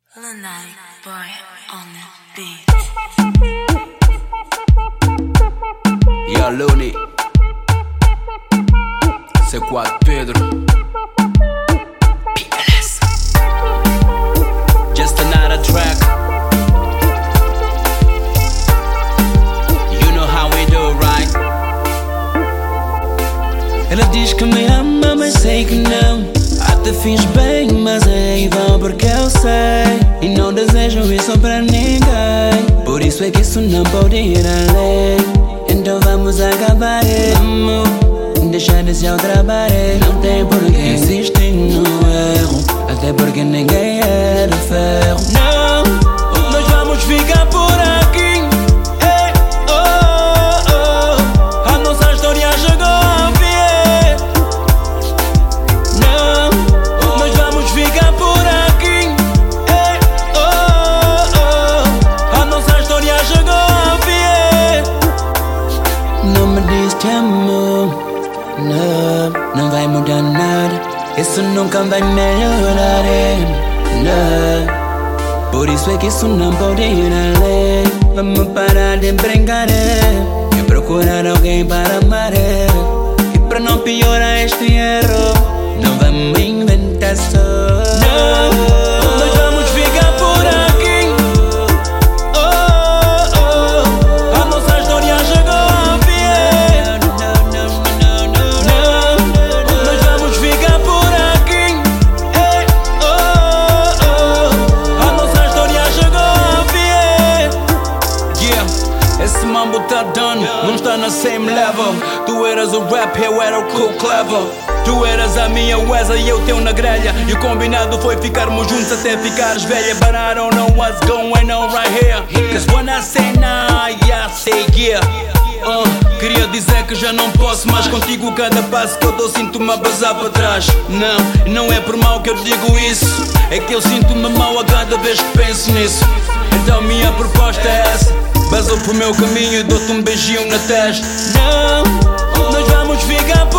Lunatic boy on the beat. Yeah, Looney. C4 Pedro. PLS. Just another track. You know how we do, right? Ela diz que me ama, mas sei que não. Até fiz bem, mas é em vão porque eu sei. E não desejo isso pra ninguém. Por isso é que isso não pode ir além. Então vamos acabar, amor. Deixar de se trabalhar. Não tem porquê insistir no erro. Até porque ninguém é de ferro. Não, nós vamos ficar por aqui. A nossa história chegou ao fim. Não, nós vamos ficar por aqui. A nossa história chegou ao fim. Não me diz te amo. Não vai mudar nada. Isso nunca vai melhorar. Não. Por isso é que isso não pode ir além. Vamos parar de brincar e procurar alguém para amar. E para não piorar este erro, não vamos inventar só. Não, nós vamos ficar por aqui. A nossa história chegou ao fim. Nós vamos ficar por aqui. A nossa história chegou ao fim. Yeah, esse mambo tá done, não está na same level. Tu eras o rap, eu era o cool clever. Tu eras a minha Wesley e eu teu na grelha. E o combinado foi ficarmos juntos até ficares velha. But I don't know what's going on right here. Cause when I say nah, yeah, I say yeah. Queria dizer que já não posso mais contigo. Cada passo que eu dou sinto-me a basar para trás. Não é por mal que eu digo isso. É que eu sinto-me mal a cada vez que penso nisso. Então minha proposta é essa. Basou pro meu caminho e dou-te um beijinho na testa. Não, nós vamos ficar por